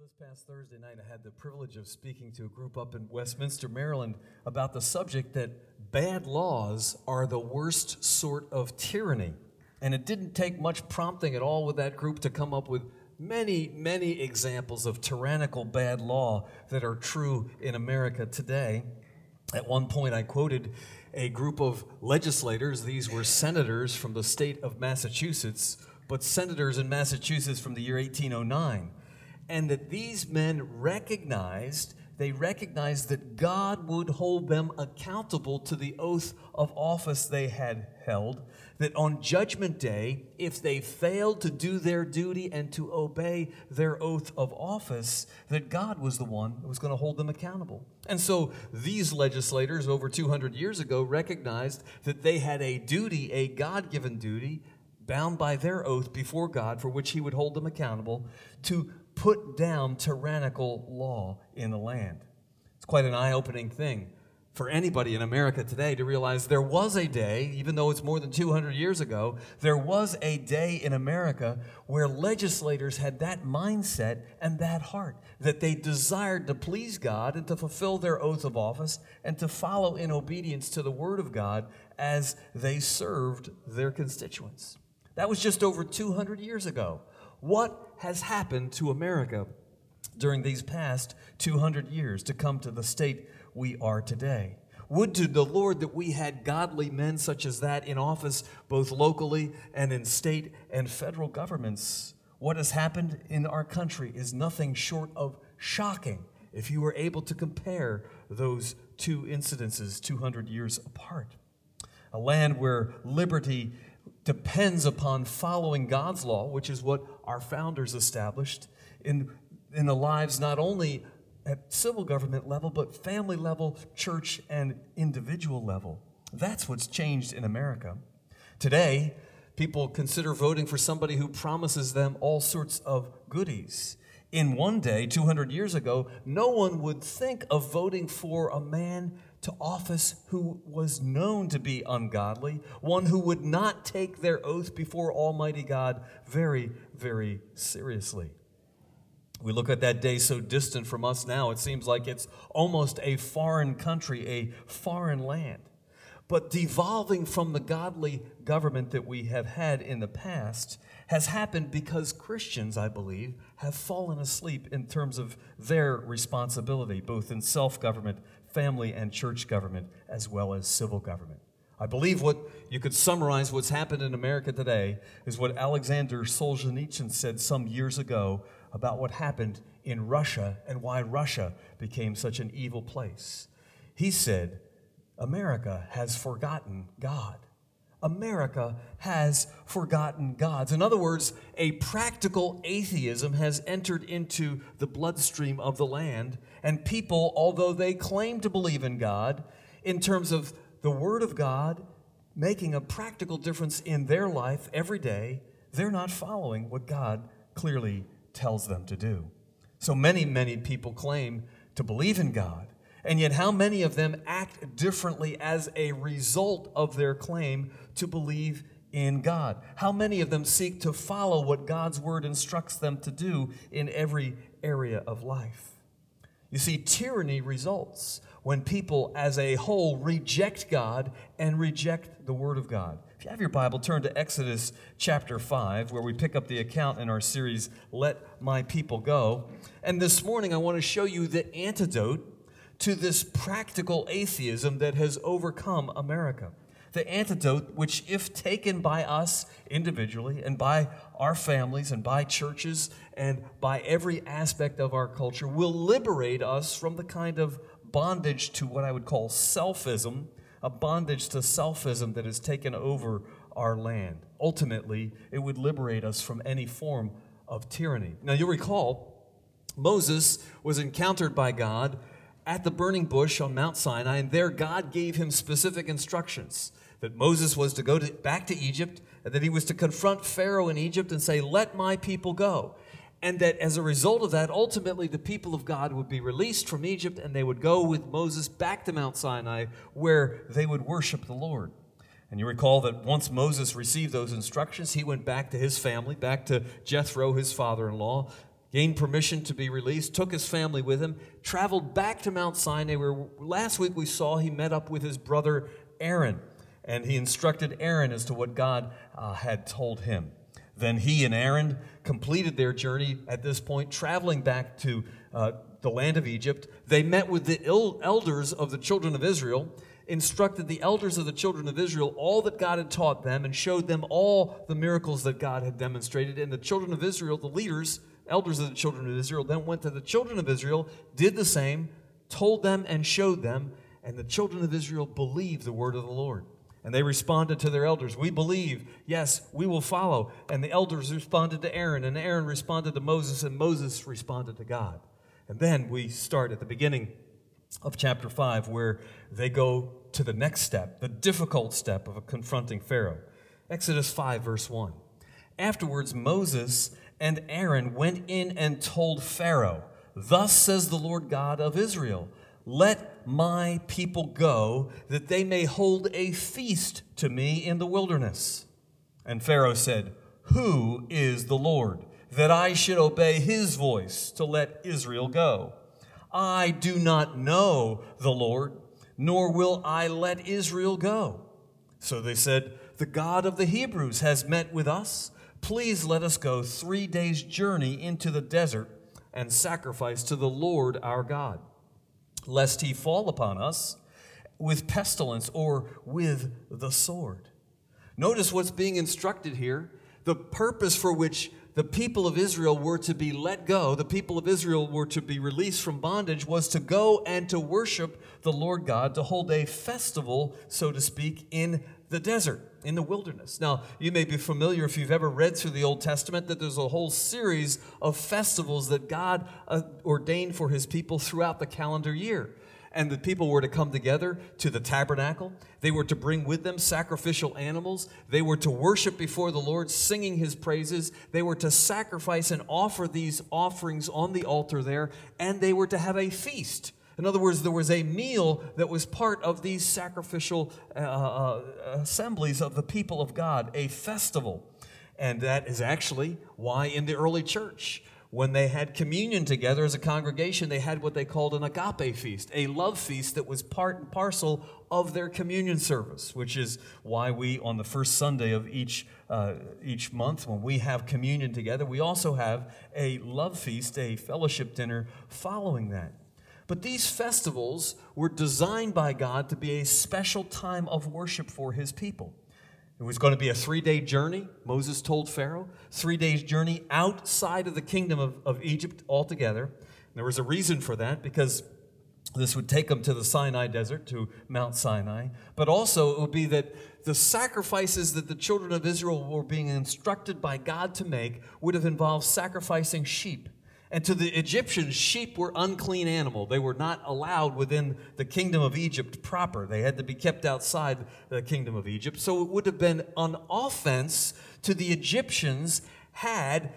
This past Thursday night, I had the privilege of speaking to a group up in Westminster, Maryland, about the subject that bad laws are the worst sort of tyranny. And it didn't take much prompting at all with that group to come up with many, many examples of tyrannical bad law that are true in America today. At one point, I quoted a group of legislators. These were senators from the state of Massachusetts, but senators in Massachusetts from the year 1809. And that these men recognized that God would hold them accountable to the oath of office they had held, that on Judgment Day, if they failed to do their duty and to obey their oath of office, that God was the one who was going to hold them accountable. And so these legislators over 200 years ago recognized that they had a duty, a God-given duty, bound by their oath before God, for which he would hold them accountable, to put down tyrannical law in the land. It's quite an eye-opening thing for anybody in America today to realize there was a day, even though it's more than 200 years ago, there was a day in America where legislators had that mindset and that heart, that they desired to please God and to fulfill their oath of office and to follow in obedience to the Word of God as they served their constituents. That was just over 200 years ago. What has happened to America during these past 200 years to come to the state we are today? Would to the Lord that we had godly men such as that in office, both locally and in state and federal governments. What has happened in our country is nothing short of shocking if you were able to compare those two incidences 200 years apart. A land where liberty depends upon following God's law, which is what our founders established in the lives not only at civil government level, but family level, church, and individual level. That's what's changed in America. Today, people consider voting for somebody who promises them all sorts of goodies. In one day, 200 years ago, no one would think of voting for a man to office who was known to be ungodly, one who would not take their oath before Almighty God very, very seriously. We look at that day so distant from us now, it seems like it's almost a foreign country, a foreign land. But devolving from the godly government that we have had in the past has happened because Christians, I believe, have fallen asleep in terms of their responsibility, both in self-government, family and church government, as well as civil government. I believe what you could summarize what's happened in America today is what Alexander Solzhenitsyn said some years ago about what happened in Russia and why Russia became such an evil place. He said, America has forgotten God. America has forgotten God. In other words, a practical atheism has entered into the bloodstream of the land, and people, although they claim to believe in God, in terms of the Word of God making a practical difference in their life every day, they're not following what God clearly tells them to do. So many, many people claim to believe in God, and yet how many of them act differently as a result of their claim to believe in God? How many of them seek to follow what God's Word instructs them to do in every area of life? You see, tyranny results when people as a whole reject God and reject the Word of God. If you have your Bible, turn to Exodus chapter 5, where we pick up the account in our series, Let My People Go. And this morning I want to show you the antidote to this practical atheism that has overcome America. The antidote which, if taken by us individually and by our families and by churches and by every aspect of our culture, will liberate us from the kind of bondage to what I would call selfism, a bondage to selfism that has taken over our land. Ultimately, it would liberate us from any form of tyranny. Now, you'll recall, Moses was encountered by God at the burning bush on Mount Sinai, and there God gave him specific instructions that Moses was to go back to Egypt, and that he was to confront Pharaoh in Egypt and say, let my people go. And that as a result of that, ultimately the people of God would be released from Egypt, and they would go with Moses back to Mount Sinai, where they would worship the Lord. And you recall that once Moses received those instructions, he went back to his family, back to Jethro, his father-in-law, gained permission to be released, took his family with him, traveled back to Mount Sinai, where last week we saw he met up with his brother Aaron, and he instructed Aaron as to what God had told him. Then he and Aaron completed their journey at this point, traveling back to the land of Egypt. They met with the elders of the children of Israel, instructed the elders of the children of Israel all that God had taught them, and showed them all the miracles that God had demonstrated. And the children of Israel, the leaders, elders of the children of Israel, then went to the children of Israel, did the same, told them and showed them, and the children of Israel believed the word of the Lord. And they responded to their elders, "We believe, yes, we will follow." And the elders responded to Aaron, and Aaron responded to Moses, and Moses responded to God. And then we start at the beginning of chapter 5, where they go to the next step, the difficult step of confronting Pharaoh. Exodus 5, verse 1. Afterwards, Moses and Aaron went in and told Pharaoh, "Thus says the Lord God of Israel, let my people go, that they may hold a feast to me in the wilderness." And Pharaoh said, "Who is the Lord, that I should obey his voice to let Israel go? I do not know the Lord, nor will I let Israel go." So they said, "The God of the Hebrews has met with us. Please let us go 3 days' journey into the desert and sacrifice to the Lord our God, lest he fall upon us with pestilence or with the sword." Notice what's being instructed here. The purpose for which the people of Israel were to be let go, the people of Israel were to be released from bondage, was to go and to worship the Lord God, to hold a festival, so to speak, in the desert, in the wilderness. Now, you may be familiar, if you've ever read through the Old Testament, that there's a whole series of festivals that God ordained for his people throughout the calendar year. And the people were to come together to the tabernacle. They were to bring with them sacrificial animals. They were to worship before the Lord, singing his praises. They were to sacrifice and offer these offerings on the altar there, and they were to have a feast. In other words, there was a meal that was part of these sacrificial assemblies of the people of God, a festival. And that is actually why in the early church, when they had communion together as a congregation, they had what they called an agape feast, a love feast that was part and parcel of their communion service, which is why we, on the first Sunday of each month, when we have communion together, we also have a love feast, a fellowship dinner following that. But these festivals were designed by God to be a special time of worship for his people. It was going to be a 3-day journey, Moses told Pharaoh, 3 days journey outside of the kingdom of Egypt altogether. And there was a reason for that, because this would take them to the Sinai desert, to Mount Sinai. But also it would be that the sacrifices that the children of Israel were being instructed by God to make would have involved sacrificing sheep. And to the Egyptians, sheep were unclean animal. They were not allowed within the kingdom of Egypt proper. They had to be kept outside the kingdom of Egypt. So it would have been an offense to the Egyptians had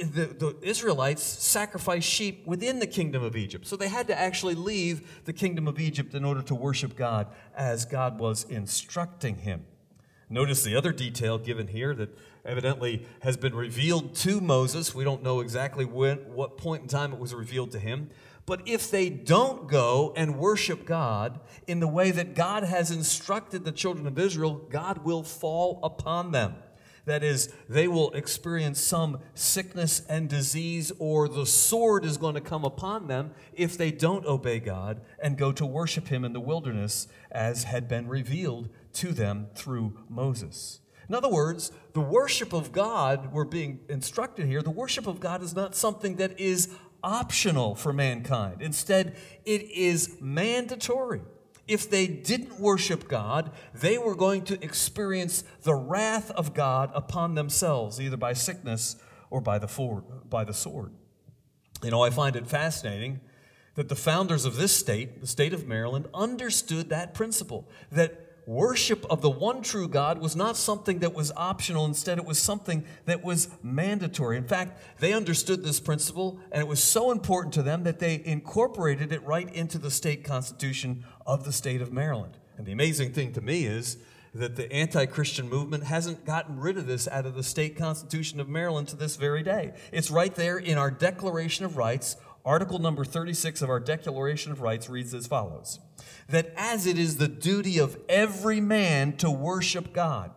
the Israelites sacrificed sheep within the kingdom of Egypt. So they had to actually leave the kingdom of Egypt in order to worship God as God was instructing him. Notice the other detail given here that evidently has been revealed to Moses. We don't know exactly what point in time it was revealed to him. But if they don't go and worship God in the way that God has instructed the children of Israel, God will fall upon them. That is, they will experience some sickness and disease, or the sword is going to come upon them if they don't obey God and go to worship him in the wilderness, as had been revealed to them through Moses. In other words, the worship of God, we're being instructed here, the worship of God is not something that is optional for mankind. Instead, it is mandatory. If they didn't worship God, they were going to experience the wrath of God upon themselves, either by sickness or by the sword. You know, I find it fascinating that the founders of this state, the state of Maryland, understood that principle, that worship of the one true God was not something that was optional. Instead, it was something that was mandatory. In fact, they understood this principle, and it was so important to them that they incorporated it right into the state constitution of the state of Maryland. And the amazing thing to me is that the anti-Christian movement hasn't gotten rid of this out of the state constitution of Maryland to this very day. It's right there in our Declaration of Rights. Article number 36 of our Declaration of Rights reads as follows: that as it is the duty of every man to worship God.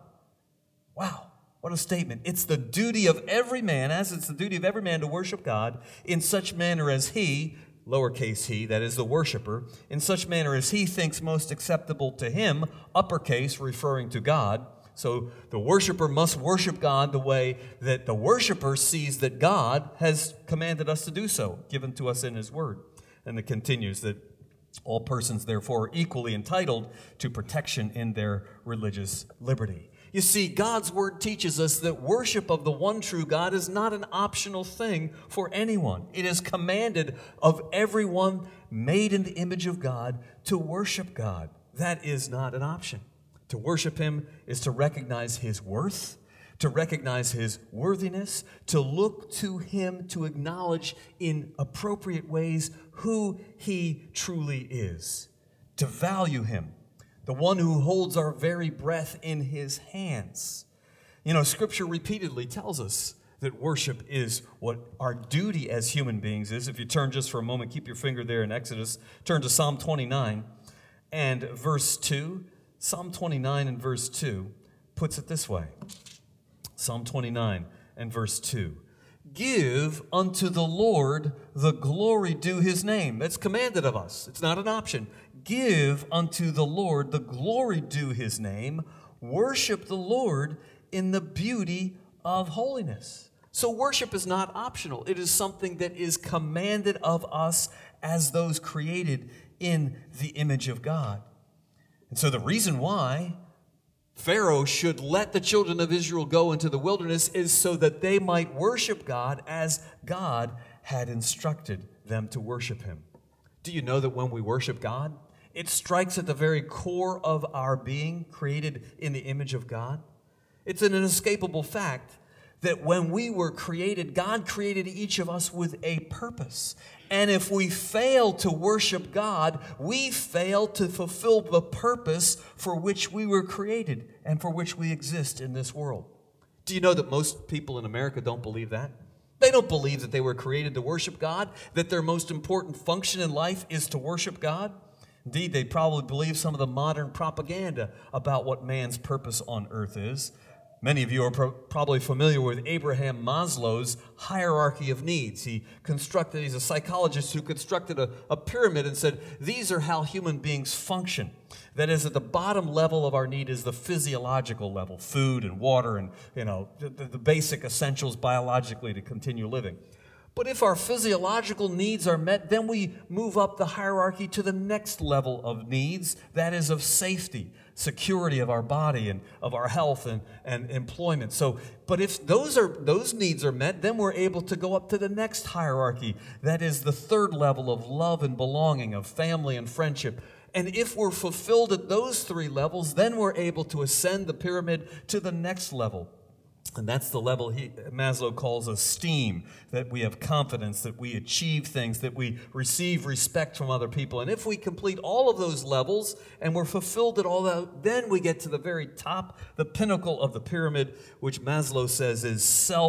Wow, what a statement. It's the duty of every man, as it's the duty of every man to worship God in such manner as he, lowercase he, that is the worshiper, in such manner as he thinks most acceptable to him, uppercase, referring to God. So the worshiper must worship God the way that the worshiper sees that God has commanded us to do so, given to us in his word. And it continues that all persons, therefore, are equally entitled to protection in their religious liberty. You see, God's word teaches us that worship of the one true God is not an optional thing for anyone. It is commanded of everyone made in the image of God to worship God. That is not an option. To worship him is to recognize his worth, to recognize his worthiness, to look to him, to acknowledge in appropriate ways who he truly is, to value him, the one who holds our very breath in his hands. You know, Scripture repeatedly tells us that worship is what our duty as human beings is. If you turn just for a moment, keep your finger there in Exodus, turn to Psalm 29 and verse 2. Psalm 29 and verse 2 puts it this way. Psalm 29 and verse 2. Give unto the Lord the glory due his name. That's commanded of us. It's not an option. Give unto the Lord the glory due his name. Worship the Lord in the beauty of holiness. So worship is not optional. It is something that is commanded of us as those created in the image of God. And so the reason why Pharaoh should let the children of Israel go into the wilderness is so that they might worship God as God had instructed them to worship him. Do you know that when we worship God, it strikes at the very core of our being, created in the image of God? It's an inescapable fact that when we were created, God created each of us with a purpose. And if we fail to worship God, we fail to fulfill the purpose for which we were created and for which we exist in this world. Do you know that most people in America don't believe that? They don't believe that they were created to worship God, that their most important function in life is to worship God. Indeed, they probably believe some of the modern propaganda about what man's purpose on earth is. Many of you are probably familiar with Abraham Maslow's hierarchy of needs. He's a psychologist who constructed a pyramid and said, these are how human beings function. That is, at the bottom level of our need is the physiological level, food and water and, the basic essentials biologically to continue living. But if our physiological needs are met, then we move up the hierarchy to the next level of needs, that is of safety, security of our body and of our health and employment. But if those needs are met, then we're able to go up to the next hierarchy, that is the third level of love and belonging, of family and friendship. And if we're fulfilled at those three levels, then we're able to ascend the pyramid to the next level. And that's the level Maslow calls esteem, that we have confidence, that we achieve things, that we receive respect from other people. And if we complete all of those levels and we're fulfilled at all that, then we get to the very top, the pinnacle of the pyramid, which Maslow says is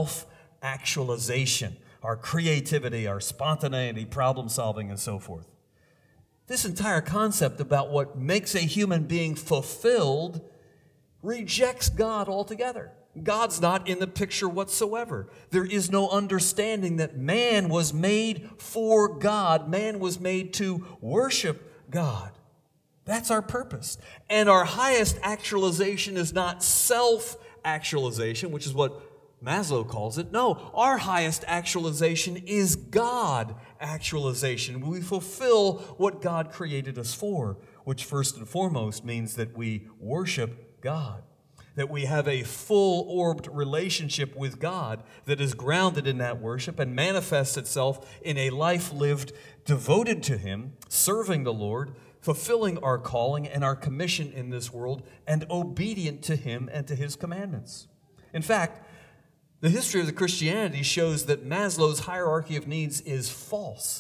self-actualization, our creativity, our spontaneity, problem solving, and so forth. This entire concept about what makes a human being fulfilled rejects God altogether. God's not in the picture whatsoever. There is no understanding that man was made for God. Man was made to worship God. That's our purpose. And our highest actualization is not self-actualization, which is what Maslow calls it. No, our highest actualization is God actualization. We fulfill what God created us for, which first and foremost means that we worship God. That we have a full-orbed relationship with God that is grounded in that worship and manifests itself in a life lived devoted to him, serving the Lord, fulfilling our calling and our commission in this world, and obedient to him and to his commandments. In fact, the history of the Christianity shows that Maslow's hierarchy of needs is false.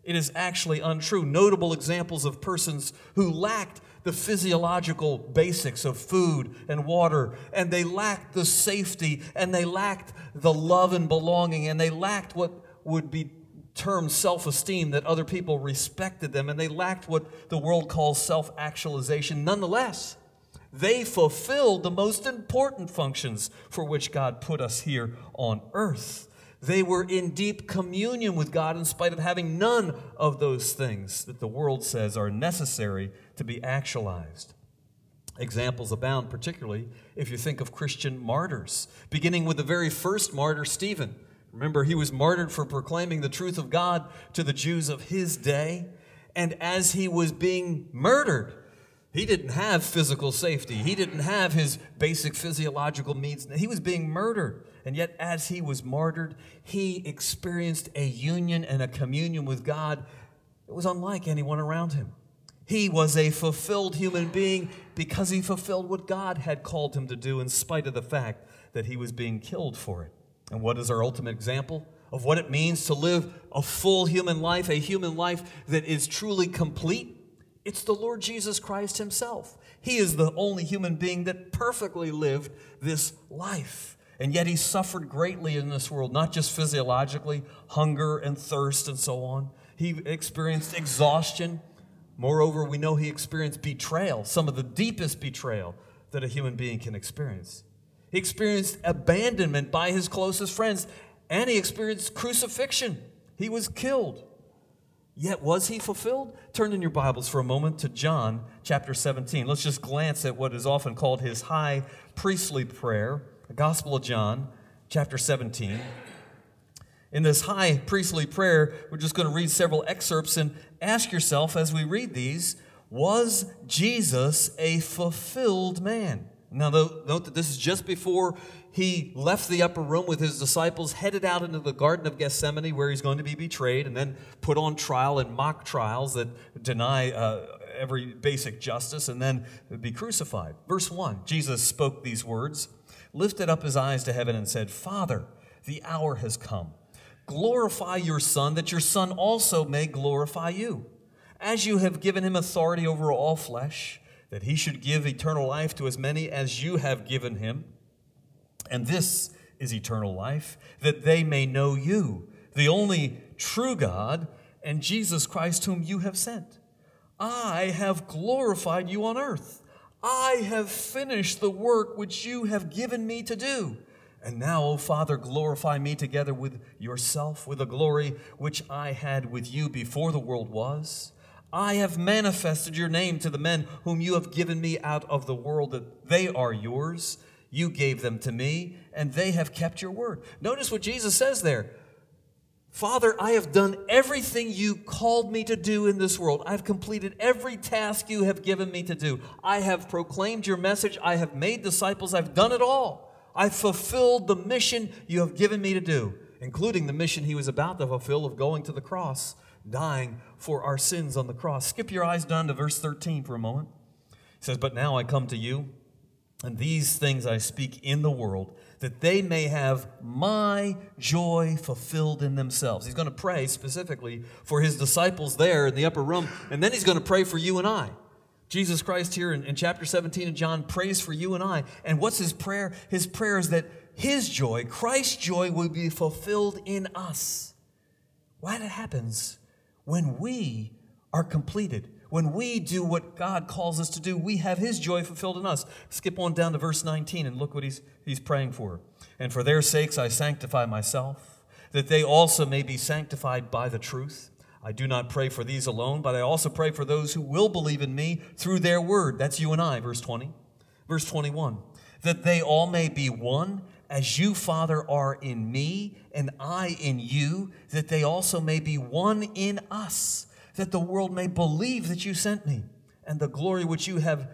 It is actually untrue. Notable examples of persons who lacked the physiological basics of food and water, and they lacked the safety, and they lacked the love and belonging, and they lacked what would be termed self-esteem, that other people respected them, and they lacked what the world calls self-actualization. Nonetheless, they fulfilled the most important functions for which God put us here on earth. They were in deep communion with God in spite of having none of those things that the world says are necessary to be actualized. Examples abound, particularly if you think of Christian martyrs, beginning with the very first martyr, Stephen. Remember, he was martyred for proclaiming the truth of God to the Jews of his day. And as he was being murdered, he didn't have physical safety. He didn't have his basic physiological needs. He was being murdered. And yet, as he was martyred, he experienced a union and a communion with God that was unlike anyone around him. He was a fulfilled human being because he fulfilled what God had called him to do in spite of the fact that he was being killed for it. And what is our ultimate example of what it means to live a full human life, a human life that is truly complete? It's the Lord Jesus Christ himself. He is the only human being that perfectly lived this life. And yet he suffered greatly in this world, not just physiologically, hunger and thirst and so on. He experienced exhaustion. Moreover, we know he experienced betrayal, some of the deepest betrayal that a human being can experience. He experienced abandonment by his closest friends, and he experienced crucifixion. He was killed. Yet was he fulfilled? Turn in your Bibles for a moment to John chapter 17. Let's just glance at what is often called his high priestly prayer, the Gospel of John chapter 17. In this high priestly prayer, we're just going to read several excerpts and ask yourself as we read these, was Jesus a fulfilled man? Now, note that this is just before he left the upper room with his disciples, headed out into the Garden of Gethsemane, where he's going to be betrayed and then put on trial in mock trials that deny every basic justice, and then be crucified. Verse 1, Jesus spoke these words, lifted up his eyes to heaven and said, Father, the hour has come. Glorify your Son, that your Son also may glorify you. As you have given him authority over all flesh, that he should give eternal life to as many as you have given him. And this is eternal life, that they may know you, the only true God, and Jesus Christ whom you have sent. I have glorified you on earth. I have finished the work which you have given me to do. And now, O Father, glorify me together with yourself, with the glory which I had with you before the world was. I have manifested your name to the men whom you have given me out of the world, that they are yours. You gave them to me, and they have kept your word. Notice what Jesus says there. Father, I have done everything you called me to do in this world. I've completed every task you have given me to do. I have proclaimed your message. I have made disciples. I've done it all. I've fulfilled the mission you have given me to do, including the mission he was about to fulfill of going to the cross, dying for our sins on the cross. Skip your eyes down to verse 13 for a moment. It says, But now I come to you, and these things I speak in the world, that they may have my joy fulfilled in themselves. He's going to pray specifically for his disciples there in the upper room, and then he's going to pray for you and I. Jesus Christ here in chapter 17 of John prays for you and I. And what's his prayer? His prayer is that his joy, Christ's joy, will be fulfilled in us. Why that happens? When we are completed, when we do what God calls us to do, we have his joy fulfilled in us. Skip on down to verse 19 and look what he's praying for. And for their sakes I sanctify myself, that they also may be sanctified by the truth. I do not pray for these alone, but I also pray for those who will believe in me through their word. That's you and I, verse 20. Verse 21, that they all may be one, as you, Father, are in me, and I in you, that they also may be one in us, that the world may believe that you sent me, and the glory which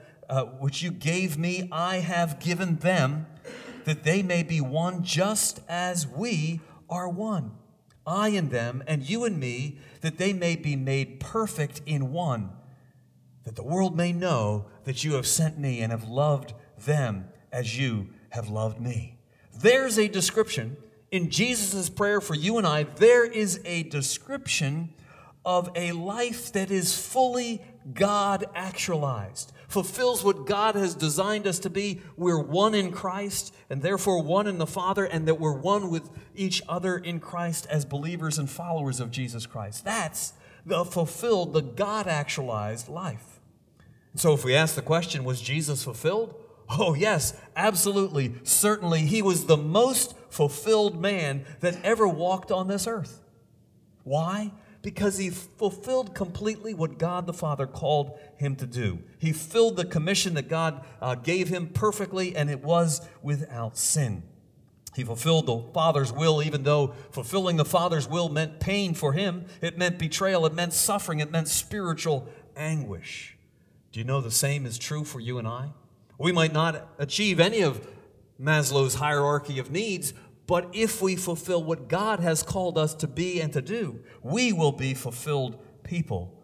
you gave me, I have given them, that they may be one, just as we are one. I in them, and you in me, that they may be made perfect in one, that the world may know that you have sent me and have loved them as you have loved me. There's a description in Jesus' prayer for you and I. There is a description of a life that is fully God actualized, fulfills what God has designed us to be. We're one in Christ and therefore one in the Father, and that we're one with each other in Christ as believers and followers of Jesus Christ. That's the fulfilled, the God actualized life. So if we ask the question, was Jesus fulfilled? Oh yes, absolutely, certainly. He was the most fulfilled man that ever walked on this earth. Why? Because he fulfilled completely what God the Father called him to do. He filled the commission that God gave him perfectly, and it was without sin. He fulfilled the Father's will, even though fulfilling the Father's will meant pain for him. It meant betrayal. It meant suffering. It meant spiritual anguish. Do you know the same is true for you and I? We might not achieve any of Maslow's hierarchy of needs, but if we fulfill what God has called us to be and to do, we will be fulfilled people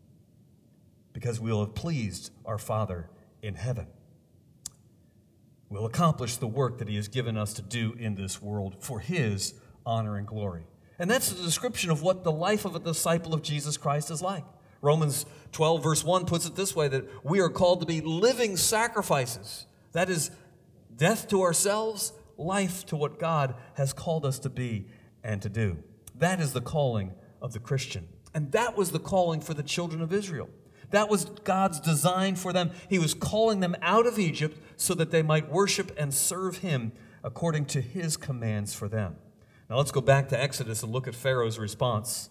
because we will have pleased our Father in heaven. We'll accomplish the work that he has given us to do in this world for his honor and glory. And that's the description of what the life of a disciple of Jesus Christ is like. Romans 12, verse 1 puts it this way, that we are called to be living sacrifices. That is, death to ourselves, life to what God has called us to be and to do. That is the calling of the Christian. And that was the calling for the children of Israel. That was God's design for them. He was calling them out of Egypt so that they might worship and serve him according to his commands for them. Now let's go back to Exodus and look at Pharaoh's response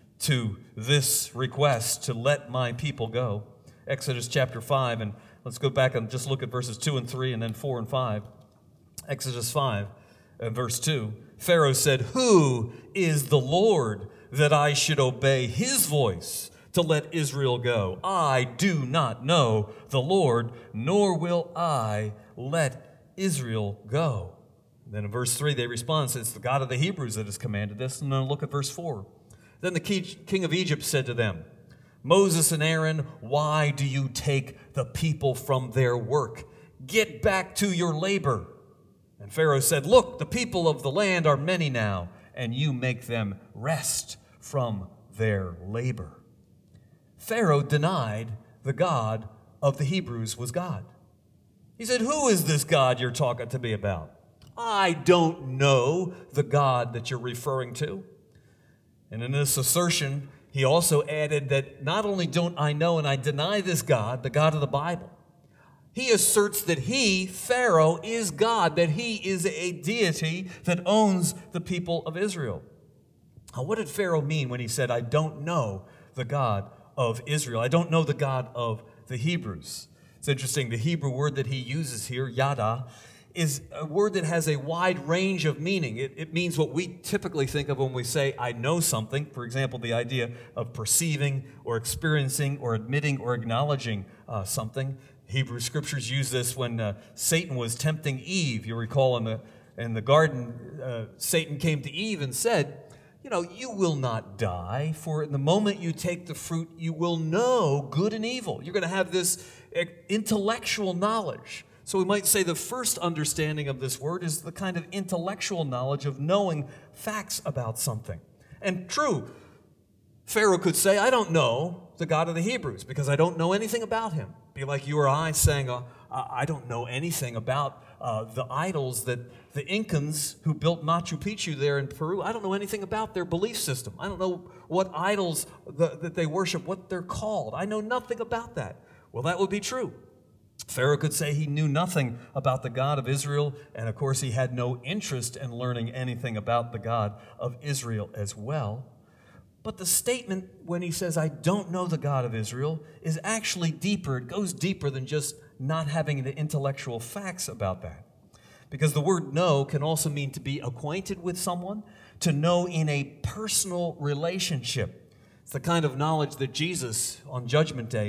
to this request to let my people go. Exodus chapter 5, and let's go back and just look at verses 2 and 3 and then 4 and 5. Exodus 5, verse 2. Pharaoh said, "Who is the Lord that I should obey his voice to let Israel go? I do not know the Lord, nor will I let Israel go." Then in verse 3 they respond, it's the God of the Hebrews that has commanded this. And then look at verse 4. Then the king of Egypt said to them, "Moses and Aaron, why do you take the people from their work? Get back to your labor." And Pharaoh said, "Look, the people of the land are many now, and you make them rest from their labor." Pharaoh denied the God of the Hebrews was God. He said, "Who is this God you're talking to me about? I don't know the God that you're referring to." And in this assertion, he also added that not only don't I know and I deny this God, the God of the Bible, he asserts that he, Pharaoh, is God, that he is a deity that owns the people of Israel. Now, what did Pharaoh mean when he said, "I don't know the God of Israel. I don't know the God of the Hebrews"? It's interesting, the Hebrew word that he uses here, yada, is a word that has a wide range of meaning. It means what we typically think of when we say, "I know something." For example, the idea of perceiving or experiencing or admitting or acknowledging something. Hebrew scriptures use this when Satan was tempting Eve. You recall in the garden, Satan came to Eve and said, "You will not die, for in the moment you take the fruit, you will know good and evil." You're going to have this intellectual knowledge. So we might say the first understanding of this word is the kind of intellectual knowledge of knowing facts about something. And true, Pharaoh could say, "I don't know the God of the Hebrews because I don't know anything about him." Be like you or I saying, "I don't know anything about the idols that the Incans who built Machu Picchu there in Peru, I don't know anything about their belief system. I don't know what idols that they worship, what they're called. I know nothing about that." Well, that would be true. Pharaoh could say he knew nothing about the God of Israel, and of course he had no interest in learning anything about the God of Israel as well. But the statement when he says, "I don't know the God of Israel," is actually deeper. It goes deeper than just not having the intellectual facts about that. Because the word know can also mean to be acquainted with someone, to know in a personal relationship. It's the kind of knowledge that Jesus on Judgment Day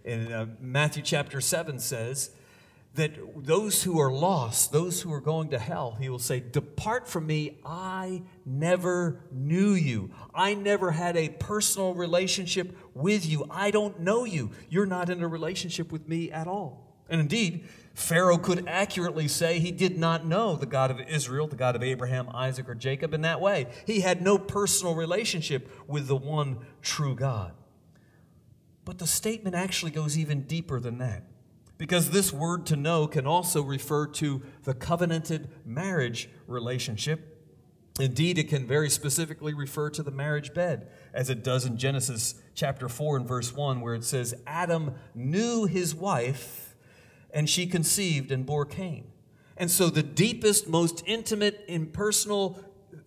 in Matthew chapter 7 says that those who are lost, those who are going to hell, he will say, "Depart from me, I never knew you. I never had a personal relationship with you. I don't know you. You're not in a relationship with me at all." And indeed, Pharaoh could accurately say he did not know the God of Israel, the God of Abraham, Isaac, or Jacob in that way. He had no personal relationship with the one true God. But the statement actually goes even deeper than that, because this word to know can also refer to the covenanted marriage relationship. Indeed, it can very specifically refer to the marriage bed, as it does in Genesis chapter 4 and verse 1, where it says, Adam knew his wife, and she conceived and bore Cain. And so the deepest, most intimate, interpersonal,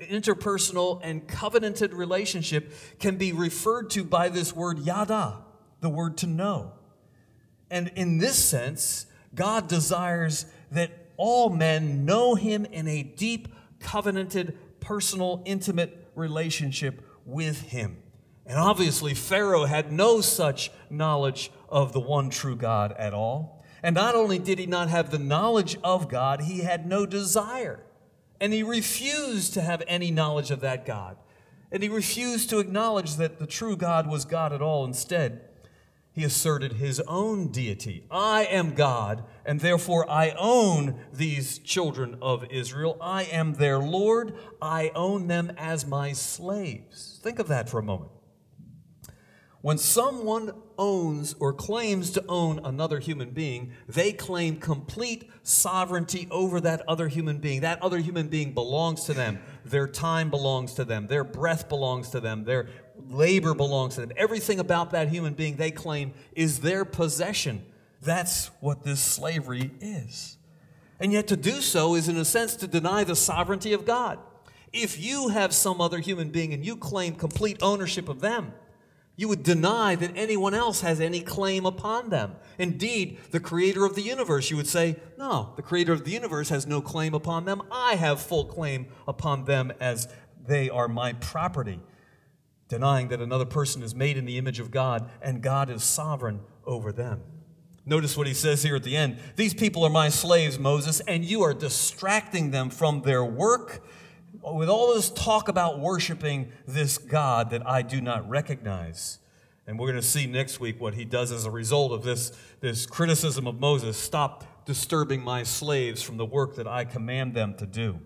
and covenanted relationship can be referred to by this word yada, the word to know. And in this sense, God desires that all men know him in a deep, covenanted, personal, intimate relationship with him. And obviously, Pharaoh had no such knowledge of the one true God at all. And not only did he not have the knowledge of God, he had no desire. And he refused to have any knowledge of that God. And he refused to acknowledge that the true God was God at all. Instead, he asserted his own deity. I am God, and therefore I own these children of Israel. I am their Lord. I own them as my slaves. Think of that for a moment. When someone owns or claims to own another human being, they claim complete sovereignty over that other human being. That other human being belongs to them. Their time belongs to them. Their breath belongs to them. Their labor belongs to them. Everything about that human being they claim is their possession. That's what this slavery is. And yet to do so is, in a sense, to deny the sovereignty of God. If you have some other human being and you claim complete ownership of them, you would deny that anyone else has any claim upon them. Indeed, the creator of the universe, you would say, no, the creator of the universe has no claim upon them. I have full claim upon them as they are my property. Denying that another person is made in the image of God and God is sovereign over them. Notice what he says here at the end. These people are my slaves, Moses, and you are distracting them from their work with all this talk about worshiping this God that I do not recognize. And we're going to see next week what he does as a result of this criticism of Moses. Stop disturbing my slaves from the work that I command them to do.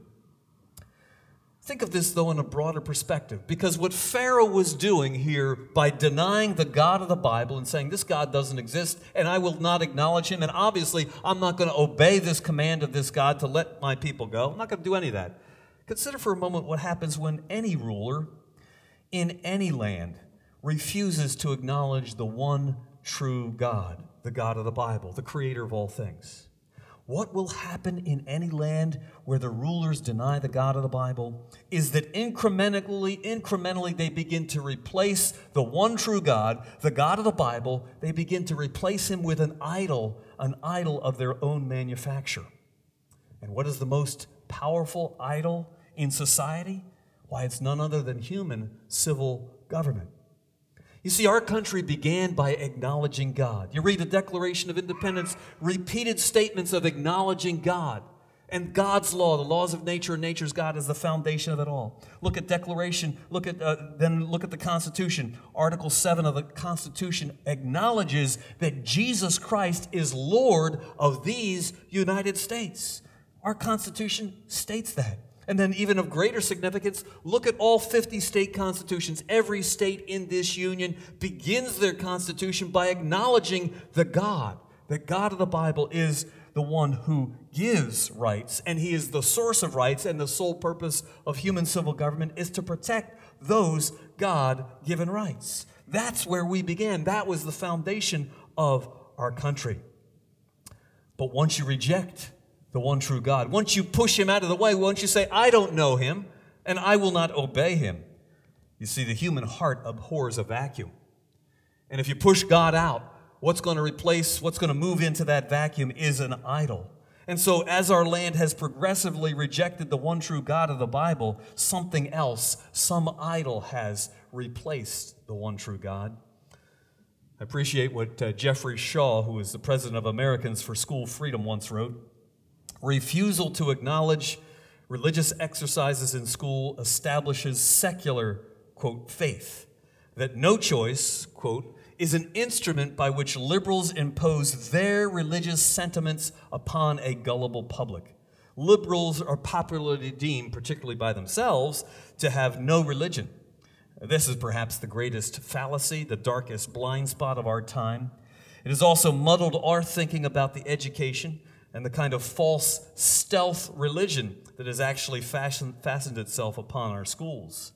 Think of this, though, in a broader perspective, because what Pharaoh was doing here by denying the God of the Bible and saying this God doesn't exist and I will not acknowledge him, and obviously I'm not going to obey this command of this God to let my people go. I'm not going to do any of that. Consider for a moment what happens when any ruler in any land refuses to acknowledge the one true God, the God of the Bible, the creator of all things. What will happen in any land where the rulers deny the God of the Bible is that incrementally they begin to replace the one true God, the God of the Bible. They begin to replace him with an idol of their own manufacture. And what is the most powerful idol in society? Why, it's none other than human civil government. You see, our country began by acknowledging God. You read the Declaration of Independence, repeated statements of acknowledging God and God's law, the laws of nature and nature's God is the foundation of it all. Look at Declaration, then look at the Constitution. Article 7 of the Constitution acknowledges that Jesus Christ is Lord of these United States. Our Constitution states that. And then even of greater significance, look at all 50 state constitutions. Every state in this union begins their constitution by acknowledging the God of the Bible is the one who gives rights, and he is the source of rights, and the sole purpose of human civil government is to protect those God-given rights. That's where we began. That was the foundation of our country. But once you reject the one true God, once you push him out of the way, once you say, I don't know him, and I will not obey him, you see, the human heart abhors a vacuum. And if you push God out, what's going to move into that vacuum is an idol. And so as our land has progressively rejected the one true God of the Bible, something else, some idol has replaced the one true God. I appreciate what Jeffrey Shaw, who is the president of Americans for School Freedom, once wrote. Refusal to acknowledge religious exercises in school establishes secular, quote, faith. that no choice, quote, is an instrument by which liberals impose their religious sentiments upon a gullible public. Liberals are popularly deemed, particularly by themselves, to have no religion. This is perhaps the greatest fallacy, the darkest blind spot of our time. It has also muddled our thinking about the education and the kind of false stealth religion that has actually fastened itself upon our schools.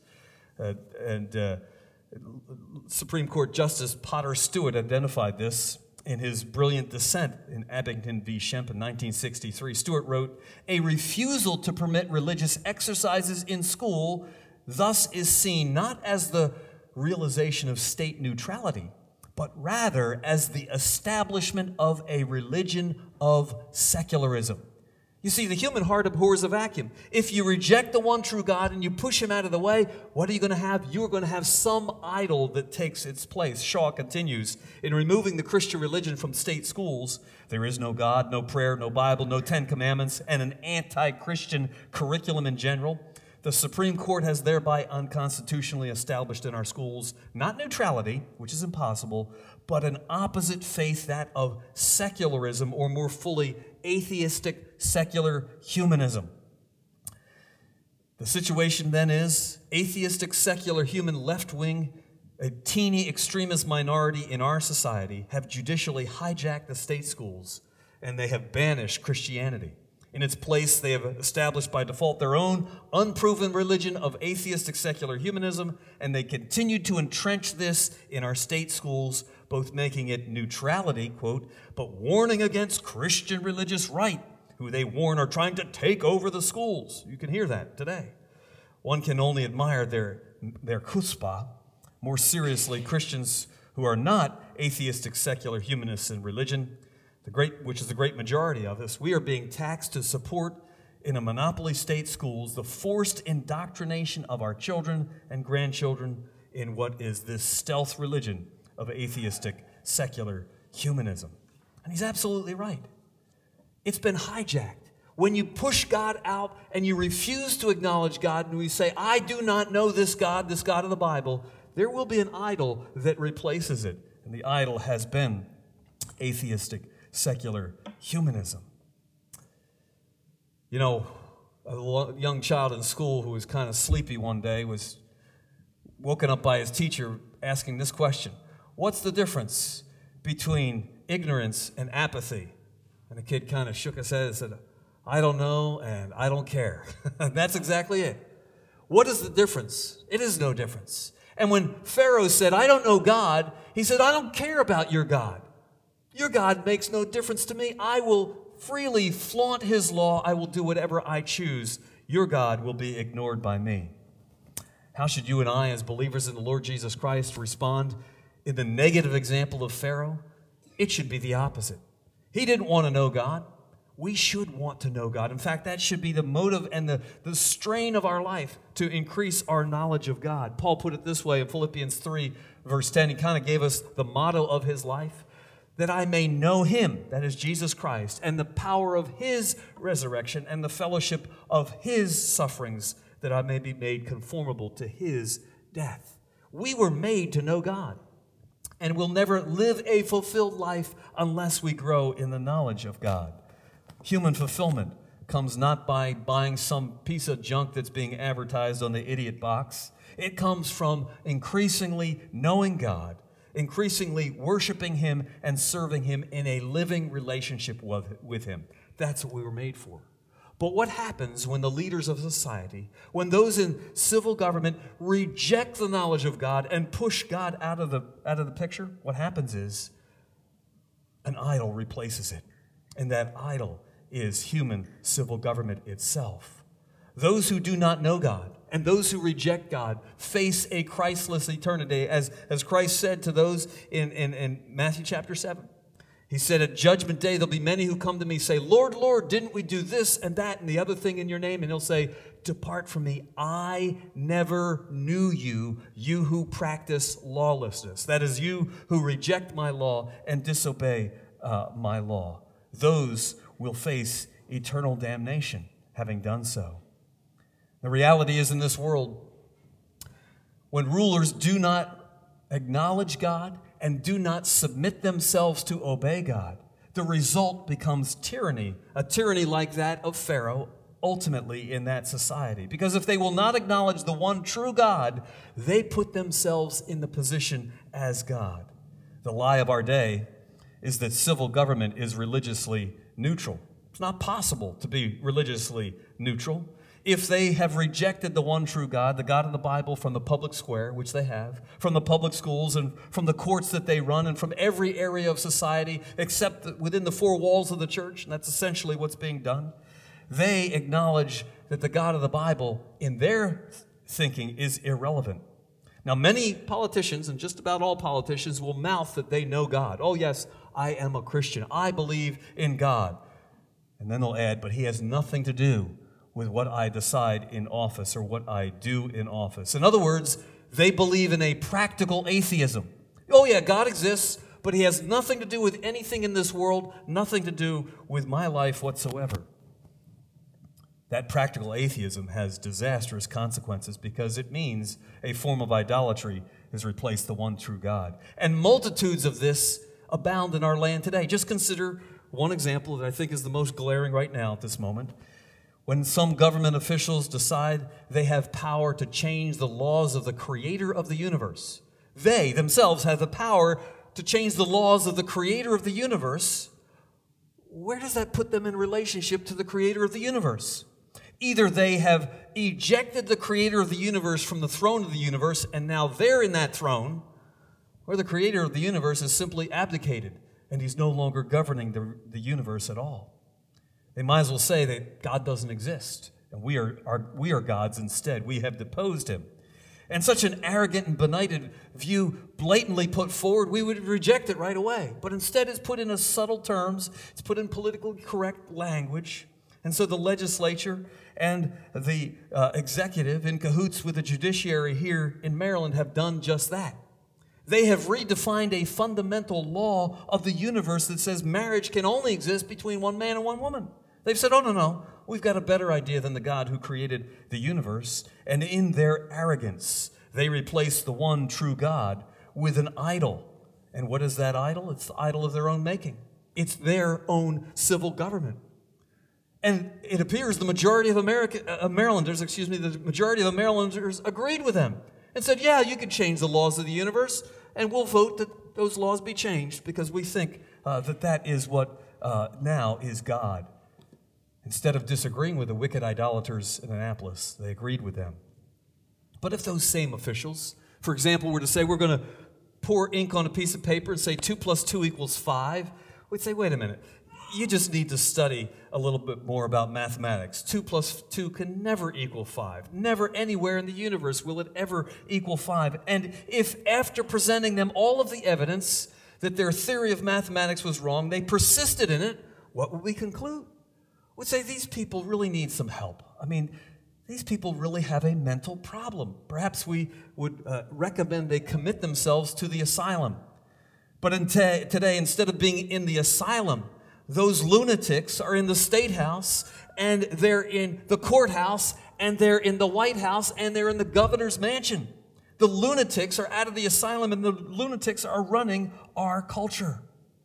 Supreme Court Justice Potter Stewart identified this in his brilliant dissent in Abington v. Shemp in 1963. Stewart wrote, "A refusal to permit religious exercises in school thus is seen not as the realization of state neutrality, but rather as the establishment of a religion of secularism." You see, the human heart abhors a vacuum. If you reject the one true God and you push him out of the way, what are you going to have? You're going to have some idol that takes its place. Shaw continues, in removing the Christian religion from state schools, there is no God, no prayer, no Bible, no Ten Commandments, and an anti-Christian curriculum in general. The Supreme Court has thereby unconstitutionally established in our schools not neutrality, which is impossible, but an opposite faith, that of secularism, or more fully, atheistic secular humanism. The situation then is atheistic secular human left-wing, a teeny extremist minority in our society, have judicially hijacked the state schools, and they have banished Christianity. In its place, they have established by default their own unproven religion of atheistic secular humanism, and they continue to entrench this in our state schools, both making it neutrality, quote, but warning against Christian religious right, who they warn are trying to take over the schools. You can hear that today. One can only admire their chutzpah. More seriously, Christians who are not atheistic secular humanists in religion, which is the great majority of us, we are being taxed to support in a monopoly state schools the forced indoctrination of our children and grandchildren in what is this stealth religion of atheistic secular humanism. And he's absolutely right. It's been hijacked. When you push God out and you refuse to acknowledge God and we say, I do not know this God of the Bible, there will be an idol that replaces it. And the idol has been atheistic secular humanism. You know, a young child in school who was kind of sleepy one day was woken up by his teacher asking this question: what's the difference between ignorance and apathy? And the kid kind of shook his head and said, I don't know and I don't care. And that's exactly it. What is the difference? It is no difference. And when Pharaoh said, I don't know God, he said, I don't care about your God. Your God makes no difference to me. I will freely flaunt his law. I will do whatever I choose. Your God will be ignored by me. How should you and I, as believers in the Lord Jesus Christ, respond in the negative example of Pharaoh? It should be the opposite. He didn't want to know God. We should want to know God. In fact, that should be the motive and the strain of our life, to increase our knowledge of God. Paul put it this way in Philippians 3, verse 10. He kind of gave us the motto of his life: that I may know him, that is Jesus Christ, and the power of his resurrection and the fellowship of his sufferings, that I may be made conformable to his death. We were made to know God, and we'll never live a fulfilled life unless we grow in the knowledge of God. Human fulfillment comes not by buying some piece of junk that's being advertised on the idiot box. It comes from increasingly knowing God, increasingly worshiping him and serving him in a living relationship with him. That's what we were made for. But what happens when the leaders of society, when those in civil government reject the knowledge of God and push God out of the picture? What happens is an idol replaces it. And that idol is human civil government itself. Those who do not know God and those who reject God face a Christless eternity, as Christ said to those in Matthew chapter 7. He said, at judgment day, there'll be many who come to me, say, Lord, Lord, didn't we do this and that and the other thing in your name? And he'll say, depart from me, I never knew you, you who practice lawlessness. That is, you who reject my law and disobey my law. Those will face eternal damnation, having done so. The reality is, in this world, when rulers do not acknowledge God and do not submit themselves to obey God, the result becomes tyranny, a tyranny like that of Pharaoh ultimately in that society. Because if they will not acknowledge the one true God, they put themselves in the position as God. The lie of our day is that civil government is religiously neutral. It's not possible to be religiously neutral. If they have rejected the one true God, the God of the Bible, from the public square, which they have, from the public schools and from the courts that they run, and from every area of society except within the four walls of the church, and that's essentially what's being done, they acknowledge that the God of the Bible, in their thinking, is irrelevant. Now, many politicians, and just about all politicians, will mouth that they know God. Oh, yes, I am a Christian. I believe in God. And then they'll add, but he has nothing to do with what I decide in office or what I do in office. In other words, they believe in a practical atheism. Oh, yeah, God exists, but he has nothing to do with anything in this world, nothing to do with my life whatsoever. That practical atheism has disastrous consequences because it means a form of idolatry has replaced the one true God. And multitudes of this abound in our land today. Just consider one example that I think is the most glaring right now at this moment. When some government officials decide they have power to change the laws of the creator of the universe, they themselves have the power to change the laws of the creator of the universe. Where does that put them in relationship to the creator of the universe? Either they have ejected the creator of the universe from the throne of the universe, and now they're in that throne, or the creator of the universe has simply abdicated, and he's no longer governing the universe at all. They might as well say that God doesn't exist, and we are gods instead. We have deposed him. And such an arrogant and benighted view blatantly put forward, we would reject it right away. But instead it's put in a subtle terms, it's put in politically correct language. And so the legislature and the executive, in cahoots with the judiciary here in Maryland, have done just that. They have redefined a fundamental law of the universe that says marriage can only exist between one man and one woman. They've said, oh, no, we've got a better idea than the God who created the universe. And in their arrogance, they replace the one true God with an idol. And what is that idol? It's the idol of their own making. It's their own civil government. And it appears the majority of Marylanders agreed with them and said, yeah, you can change the laws of the universe, and we'll vote that those laws be changed because we think that is what now is God. Instead of disagreeing with the wicked idolaters in Annapolis, they agreed with them. But if those same officials, for example, were to say, we're going to pour ink on a piece of paper and say 2 + 2 = 5, we'd say, wait a minute, you just need to study a little bit more about mathematics. 2 + 2 can never equal 5. Never anywhere in the universe will it ever equal 5. And if after presenting them all of the evidence that their theory of mathematics was wrong, they persisted in it, what would we conclude? We'd say these people really need some help. I mean, these people really have a mental problem. Perhaps we would recommend they commit themselves to the asylum. But today, instead of being in the asylum, those lunatics are in the State House, and they're in the courthouse, and they're in the White House, and they're in the governor's mansion. The lunatics are out of the asylum, and the lunatics are running our culture.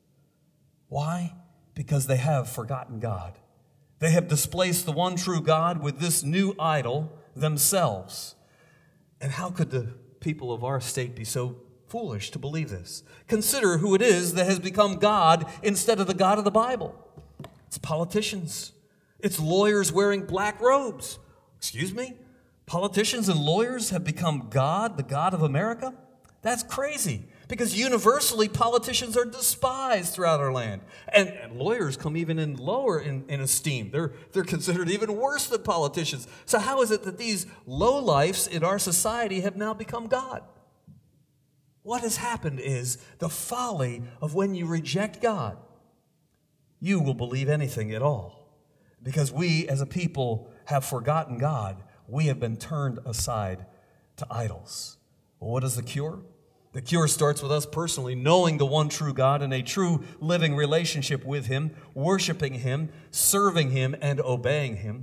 Why? Because they have forgotten God. They have displaced the one true God with this new idol themselves. And how could the people of our state be so foolish to believe this? Consider who it is that has become God instead of the God of the Bible. It's politicians. It's lawyers wearing black robes. Excuse me? Politicians and lawyers have become God, the God of America? That's crazy, because universally politicians are despised throughout our land. And lawyers come even in lower in esteem. They're considered even worse than politicians. So how is it that these lowlifes in our society have now become God? What has happened is the folly of when you reject God, you will believe anything at all. Because we as a people have forgotten God, we have been turned aside to idols. Well, what is the cure? The cure starts with us personally knowing the one true God in a true living relationship with Him, worshiping Him, serving Him, and obeying Him,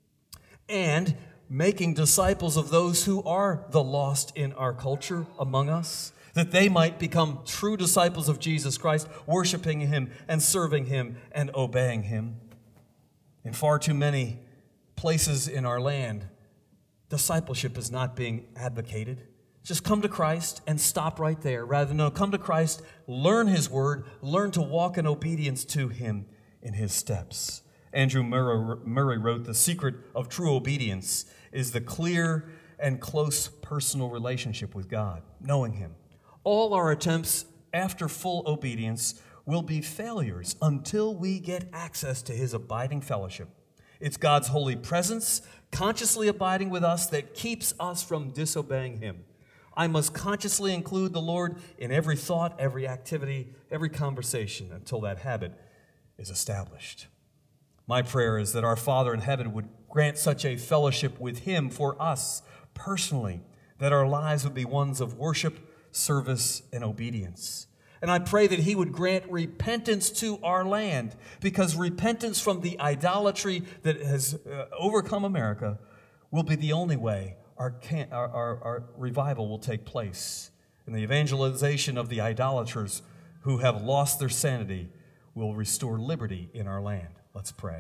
and making disciples of those who are the lost in our culture among us. that they might become true disciples of Jesus Christ, worshiping Him and serving Him and obeying Him. In far too many places in our land, discipleship is not being advocated. Just come to Christ and stop right there. Rather than, no, come to Christ, learn His word, learn to walk in obedience to Him in His steps. Andrew Murray wrote, "The secret of true obedience is the clear and close personal relationship with God, knowing Him. All our attempts after full obedience will be failures until we get access to His abiding fellowship. It's God's holy presence, consciously abiding with us, that keeps us from disobeying Him. I must consciously include the Lord in every thought, every activity, every conversation until that habit is established." My prayer is that our Father in heaven would grant such a fellowship with Him for us personally, that our lives would be ones of worship, service, and obedience. And I pray that He would grant repentance to our land, because repentance from the idolatry that has overcome America will be the only way our revival will take place. And the evangelization of the idolaters who have lost their sanity will restore liberty in our land. Let's pray.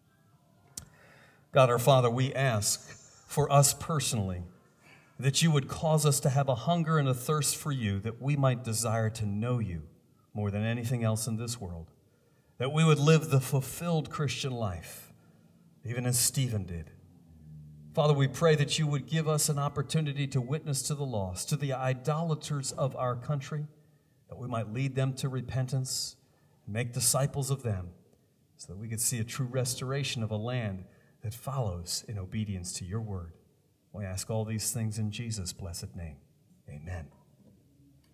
God our Father, we ask for us personally that You would cause us to have a hunger and a thirst for You, that we might desire to know You more than anything else in this world, that we would live the fulfilled Christian life, even as Stephen did. Father, we pray that You would give us an opportunity to witness to the lost, to the idolaters of our country, that we might lead them to repentance and make disciples of them, so that we could see a true restoration of a land that follows in obedience to Your word. We ask all these things in Jesus' blessed name. Amen.